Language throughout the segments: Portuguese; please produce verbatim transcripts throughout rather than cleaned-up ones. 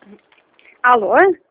Alô? Alô,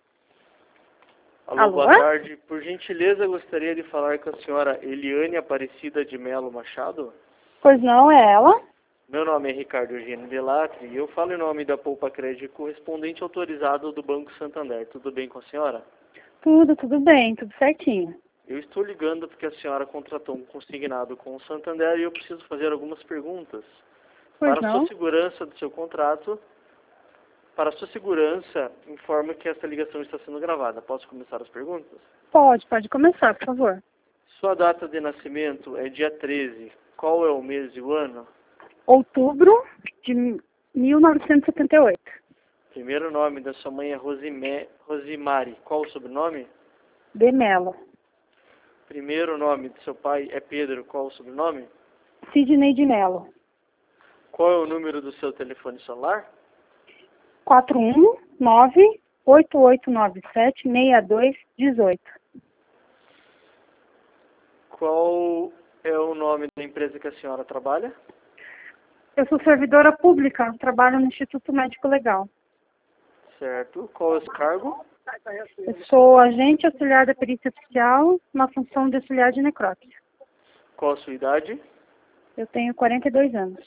Alô? boa tarde. Por gentileza, gostaria de falar com a senhora Eliane Aparecida de Melo Machado. Pois não, é ela? Meu nome é Ricardo Eugênio Delatre e eu falo em nome da Poupa Crédito correspondente autorizado do Banco Santander. Tudo bem com a senhora? Tudo, tudo bem, tudo certinho. Eu estou ligando porque a senhora contratou um consignado com o Santander e eu preciso fazer algumas perguntas. Pois Para a não? sua segurança do seu contrato, para a sua segurança, informo que esta ligação está sendo gravada. Posso começar as perguntas? Pode, pode começar, por favor. Sua data de nascimento é dia treze. Qual é o mês e o ano? Outubro de mil novecentos e setenta e oito. Primeiro nome da sua mãe é Rosime, Rosimari. Qual o sobrenome? De Melo. Primeiro nome do seu pai é Pedro. Qual o sobrenome? Sidney de Melo. Qual é o número do seu telefone celular? quatro um nove, oito oito nove sete, seis dois um oito. Qual é o nome da empresa que a senhora trabalha? Eu sou servidora pública, trabalho no Instituto Médico Legal. Certo. Qual é o seu cargo? Eu sou agente auxiliar da perícia oficial na função de auxiliar de necrópsia. Qual a sua idade? Eu tenho quarenta e dois anos.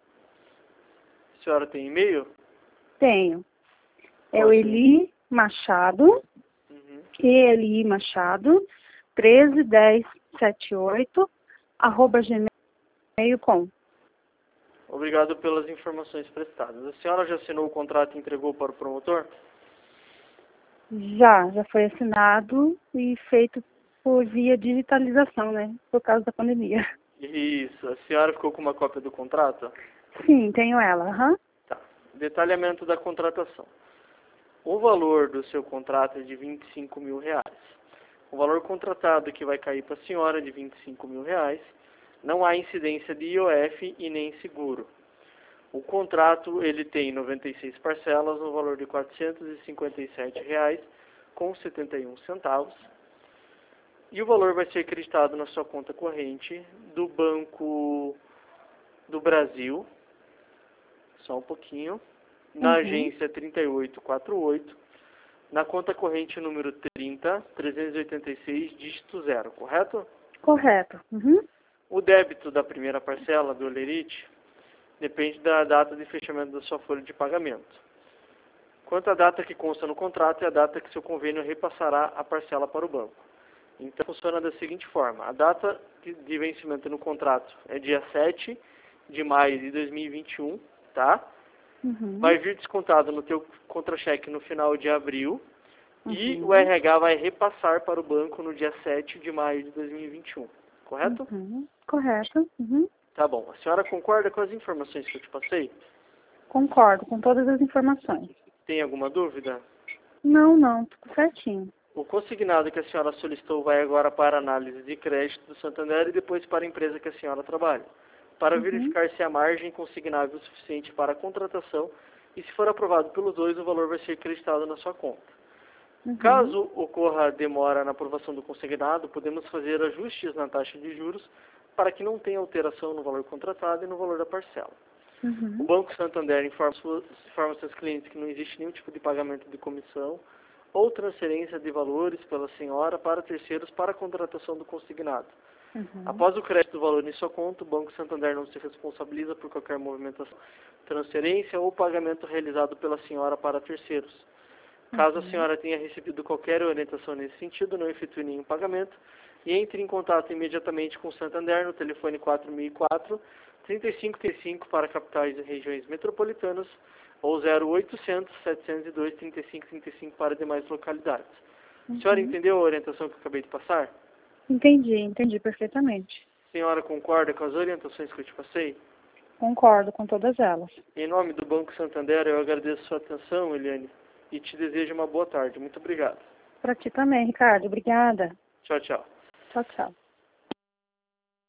A senhora tem e-mail? Tenho. É Qual o a sua- Eli Machado, Uhum. Eli Machado, treze dez setenta e oito, arroba gmail ponto com. Obrigado pelas informações prestadas. A senhora já assinou o contrato e entregou para o promotor? Já, já foi assinado e feito por via digitalização, né? Por causa da pandemia. Isso. A senhora ficou com uma cópia do contrato? Sim, tenho ela, aham. Tá. Detalhamento da contratação. O valor do seu contrato é de vinte e cinco mil reais. O valor contratado que vai cair para a senhora é de vinte e cinco mil reais. Não há incidência de I O F e nem seguro. O contrato ele tem noventa e seis parcelas no valor de quatrocentos e cinquenta e sete reais com setenta e um centavos. E o valor vai ser acreditado na sua conta corrente do Banco do Brasil. Só um pouquinho. Na Uhum. agência trinta e oito quarenta e oito. Na conta corrente número trinta, trezentos e oitenta e seis, dígito zero, correto? Correto. Uhum. O débito da primeira parcela do Olerite depende da data de fechamento da sua folha de pagamento. Quanto à data que consta no contrato, é a data que seu convênio repassará a parcela para o banco. Então, funciona da seguinte forma. A data de vencimento no contrato é dia sete de maio de dois mil e vinte e um, tá? Uhum. Vai vir descontado no teu contra-cheque no final de abril e Uhum. o R H vai repassar para o banco no dia sete de maio de dois mil e vinte e um, correto? Uhum. Correto. Uhum. Tá bom. A senhora concorda com as informações que eu te passei? Concordo com todas as informações. Tem alguma dúvida? Não, não, tudo certinho. O consignado que a senhora solicitou vai agora para análise de crédito do Santander e depois para a empresa que a senhora trabalha, para Uhum. verificar se a margem consignável é suficiente para a contratação e, se for aprovado pelos dois, o valor vai ser acreditado na sua conta. Uhum. Caso ocorra demora na aprovação do consignado, podemos fazer ajustes na taxa de juros para que não tenha alteração no valor contratado e no valor da parcela. O Uhum. Banco Santander informa, suas, informa seus clientes que não existe nenhum tipo de pagamento de comissão ou transferência de valores pela senhora para terceiros para a contratação do consignado. Uhum. Após o crédito do valor em sua conta, o Banco Santander não se responsabiliza por qualquer movimentação, transferência ou pagamento realizado pela senhora para terceiros. Caso a Uhum. senhora tenha recebido qualquer orientação nesse sentido, não efetue nenhum pagamento e entre em contato imediatamente com o Santander no telefone quatro mil e quatro, trinta e cinco trinta e cinco para capitais e regiões metropolitanas ou zero oitocentos, setecentos e dois, trinta e cinco trinta e cinco para demais localidades. A senhora Uhum. entendeu a orientação que eu acabei de passar? Entendi, entendi perfeitamente. A senhora concorda com as orientações que eu te passei? Concordo com todas elas. Em nome do Banco Santander, eu agradeço sua atenção, Eliane, e te desejo uma boa tarde. Muito obrigado. Para ti também, Ricardo. Obrigada. Tchau, tchau. Tchau, tchau.